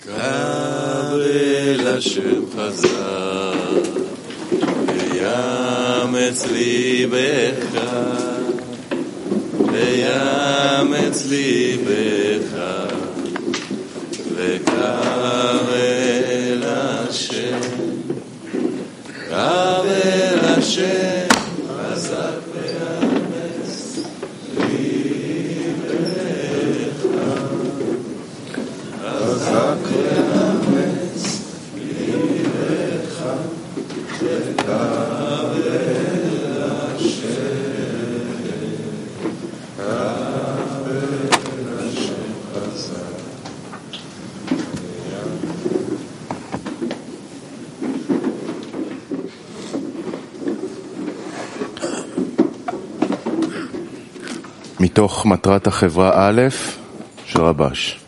קבל השם חזק ויאמץ ליבך ויאמץ ליבך וקבל השם קבל השם חזק ויאמץ ליבך חזק ויאמץ ליבך וקבל השם חזק. מתוך מטרת החברה א' של רבש.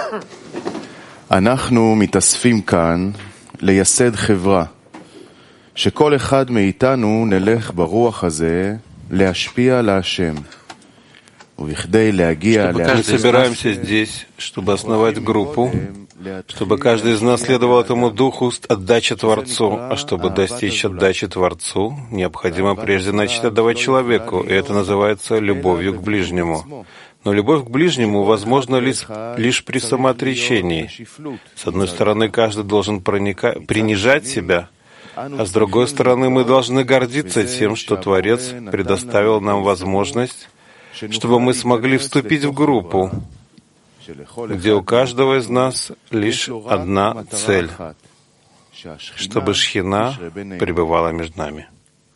אנחנו מתאספים כאן לייסד חברה שכל אחד מאיתנו נלך ברוח הזה להשפיע להשם. ובכדי להגיע Мы собираемся здесь, чтобы основать группу, чтобы каждый из нас следовал этому духу отдачи Творцу, а чтобы достичь отдачи Творцу, необходимо прежде начать отдавать человеку, и это называется любовью к ближнему. Но любовь к ближнему возможна лишь при самоотречении. С одной стороны, каждый должен принижать себя, а с другой стороны, мы должны гордиться тем, что Творец предоставил нам возможность, чтобы мы смогли вступить в группу, где у каждого из нас лишь одна цель, чтобы Шхина пребывала между нами.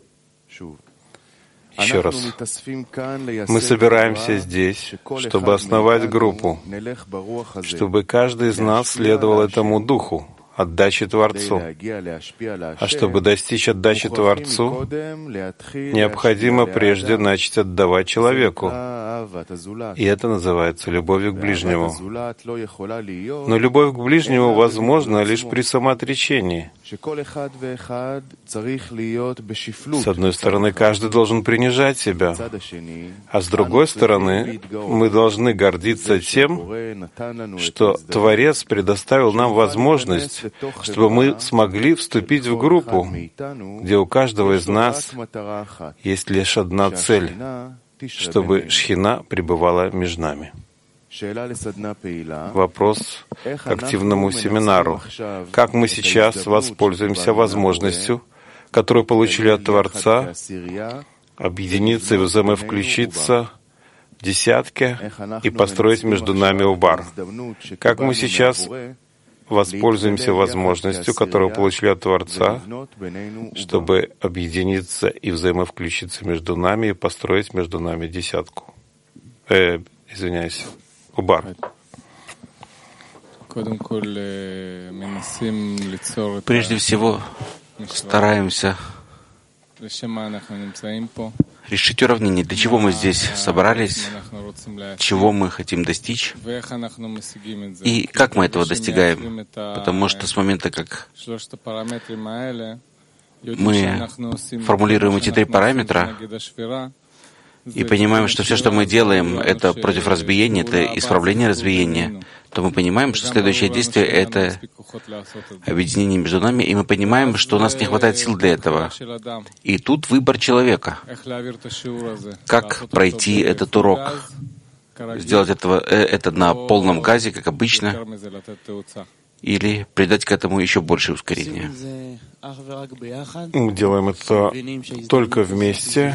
Еще раз. Мы собираемся здесь, чтобы основать группу, чтобы каждый из нас следовал этому духу, отдачи Творцу. А чтобы достичь отдачи Творцу, необходимо прежде начать отдавать человеку. И это называется любовью к ближнему. Но любовь к ближнему возможна лишь при самоотречении. С одной стороны, каждый должен принижать себя, а с другой стороны, мы должны гордиться тем, что Творец предоставил нам возможность, чтобы мы смогли вступить в группу, где у каждого из нас есть лишь одна цель, чтобы Шхина пребывала между нами. Вопрос к активному семинару. Как мы сейчас воспользуемся возможностью, которую получили от Творца, объединиться и взаимовключиться в десятке и построить между нами убар? Как мы сейчас воспользуемся возможностью, которую получили от Творца, чтобы объединиться и взаимовключиться между нами и построить между нами десятку. Убар. Прежде всего, стараемся решить уравнение, для чего мы здесь собрались, чего мы хотим достичь и как мы этого достигаем. Потому что с момента, как мы формулируем эти три параметра и понимаем, что все, что мы делаем, это против разбиения, это исправление разбиения, то мы понимаем, что следующее действие — это объединение между нами, и мы понимаем, что у нас не хватает сил для этого. И тут выбор человека. Как пройти этот урок? Сделать это на полном газе, как обычно, или придать к этому еще больше ускорения? Мы делаем это только вместе.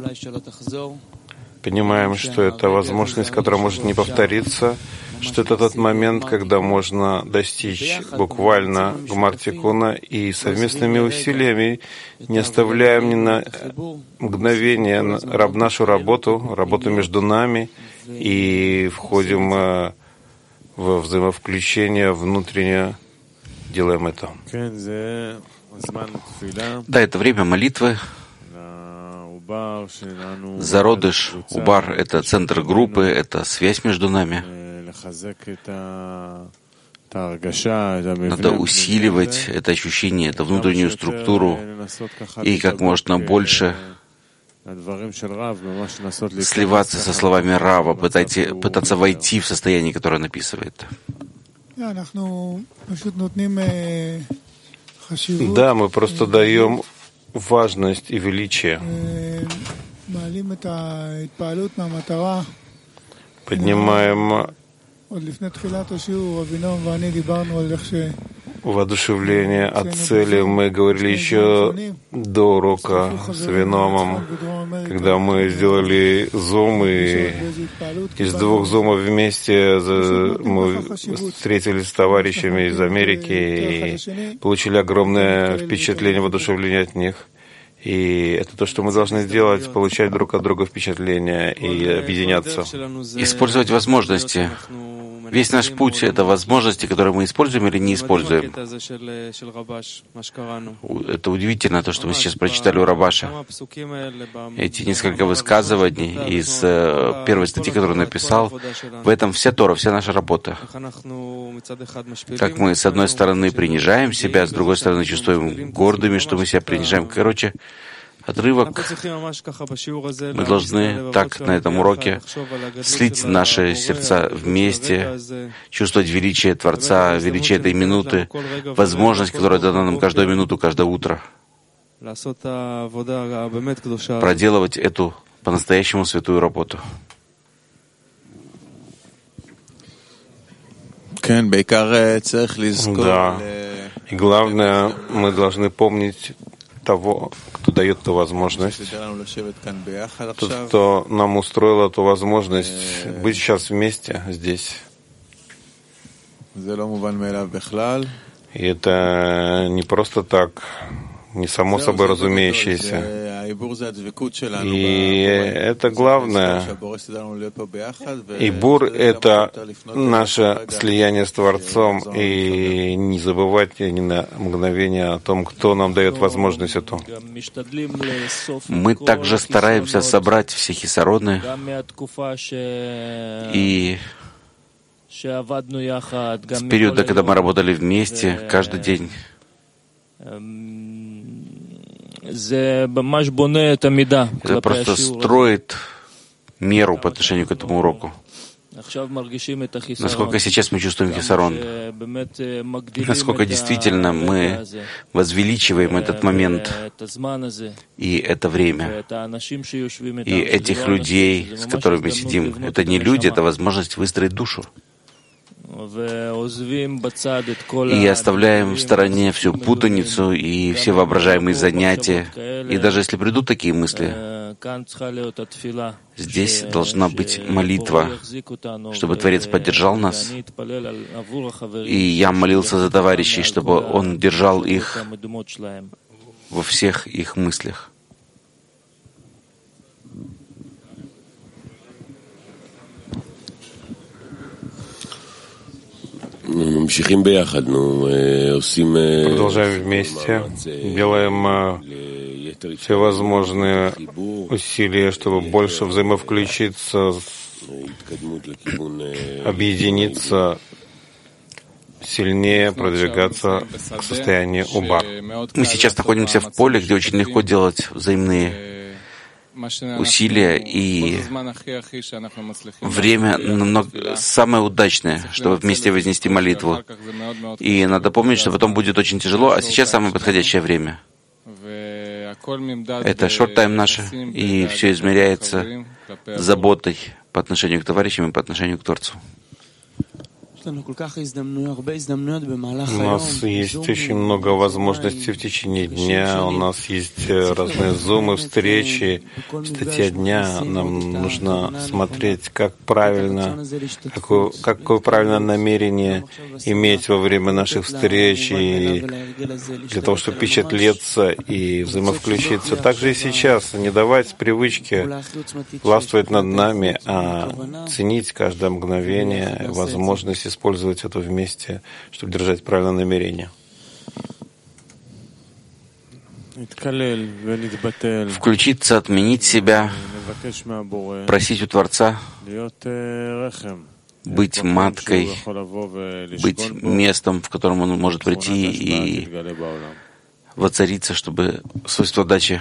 Понимаем, что это возможность, которая может не повториться, что это тот момент, когда можно достичь буквально гмар-тикуна, и совместными усилиями не оставляем ни на мгновение нашу работу между нами, и входим в взаимовключение внутреннее, делаем это. Да, это время молитвы. Зародыш, убар — это центр группы, это связь между нами. Надо усиливать это ощущение, эту внутреннюю структуру, и как можно больше сливаться со словами Рава, пытаться войти в состояние, которое он описывает. Да, мы просто даем важность и величие. Поднимаем воодушевление от цели. Мы говорили еще до урока с Авиномом, когда мы сделали зум, и из 2 зумов вместе мы встретились с товарищами из Америки и получили огромное впечатление, воодушевление от них. И это то, что мы должны сделать, получать друг от друга впечатления и объединяться. Использовать возможности. Весь наш путь — это возможности, которые мы используем или не используем. Это удивительно, то, что мы сейчас прочитали у Рабаша. Эти несколько высказываний из первой статьи, которую он написал, в этом вся Тора, вся наша работа. Как мы, с одной стороны, принижаем себя, с другой стороны, чувствуем гордыми, что мы себя принижаем. Короче, отрывок. Мы должны так на этом уроке слить наши сердца вместе, чувствовать величие Творца, величие этой минуты, возможность, которая дана нам каждую минуту, каждое утро. Проделывать эту по-настоящему святую работу. Да. И главное, мы должны помнить того, кто дает эту возможность, тот, кто нам устроил эту возможность быть сейчас вместе здесь. И это не просто так, не само собой разумеющееся. И это главное. И бур — это наше слияние с Творцом. И не забывать ни на мгновение о том, кто нам дает возможность эту. Мы также стараемся собрать все хисароны и с периода, когда мы работали вместе, каждый день. Это просто строит меру по отношению к этому уроку. Насколько сейчас мы чувствуем хисарон, насколько действительно мы возвеличиваем этот момент и это время, и этих людей, с которыми мы сидим. Это не люди, это возможность выстроить душу. И оставляем в стороне всю путаницу и все воображаемые занятия. И даже если придут такие мысли, здесь должна быть молитва, чтобы Творец поддержал нас. И я молился за товарищей, чтобы Он держал их во всех их мыслях. Продолжаем вместе, делаем все возможные усилия, чтобы больше взаимовключиться, объединиться, сильнее продвигаться к состоянию уба. Мы сейчас находимся в поле, где очень легко делать взаимные усилия, и время самое удачное, чтобы вместе вознести молитву. И надо помнить, что потом будет очень тяжело, а сейчас самое подходящее время. Это шорт-тайм наше, и все измеряется заботой по отношению к товарищам и по отношению к Творцу. У нас есть очень много возможностей в течение дня, у нас есть разные зумы, встречи, статья дня. Нам нужно смотреть, как правильно, какое правильное намерение иметь во время наших встреч, и для того, чтобы впечатлиться и взаимовключиться. Также и сейчас не давать привычке властвовать над нами, а ценить каждое мгновение, возможность использовать это вместе, чтобы держать правильное намерение. Включиться, отменить себя, просить у Творца быть маткой, быть местом, в котором он может прийти и воцариться, чтобы свойство дачи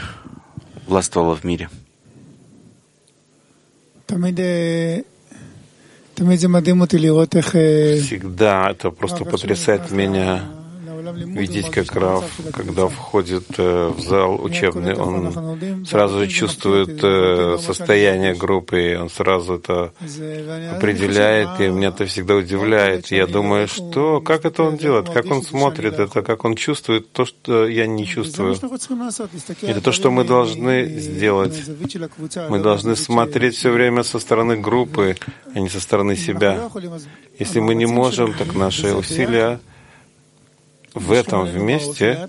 властвовало в мире. Всегда это просто потрясает меня видеть, как Рав, когда входит в зал учебный, он сразу чувствует состояние группы, он сразу это определяет, и меня это всегда удивляет. Я думаю, что, как это он делает, как он смотрит, это как он чувствует то, что я не чувствую. Это то, что мы должны сделать. Мы должны смотреть все время со стороны группы, а не со стороны себя. Если мы не можем, так наши усилия в этом вместе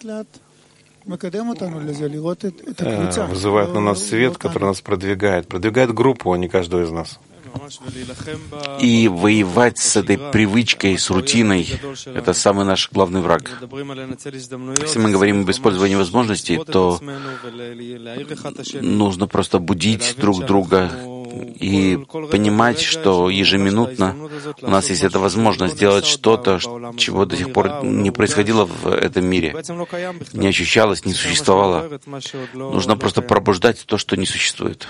вызывает на нас свет, который нас продвигает группу, а не каждого из нас. И воевать с этой привычкой, с рутиной — это самый наш главный враг. Если мы говорим об использовании возможностей, то нужно просто будить друг друга и понимать, что ежеминутно у нас есть эта возможность сделать что-то, чего до сих пор не происходило в этом мире, не ощущалось, не существовало. Нужно просто пробуждать то, что не существует.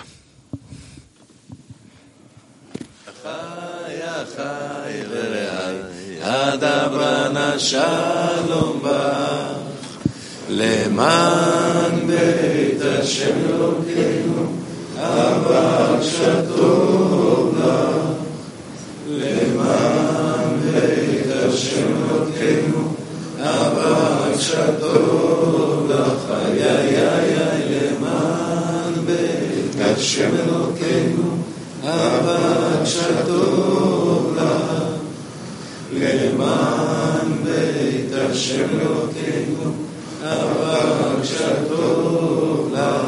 אבל שטוב לך, למען בית השם אלוקינו, אבל שטוב לך, למען בית השם אלוקינו, אבל שטוב לך, למען בית השם אלוקינו, אבל שטוב לך,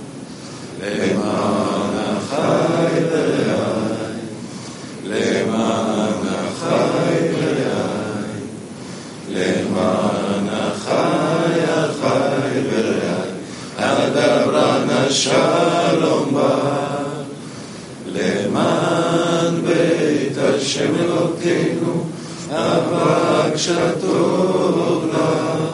למען החי ורעי, למען החי ורעי, למען החי ורעי, אדברה שלום בה, למען בית השם אלוקינו, אבק שטוב לך,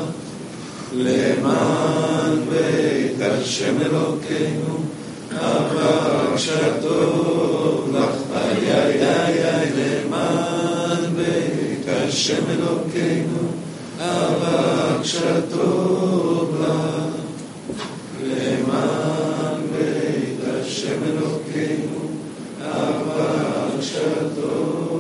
למען בית השם אלוקינו, אבק שטוב לך, למען בית השם אלוקינו, אבק שטוב לך, למען בית השם אלוקינו, אבק שטוב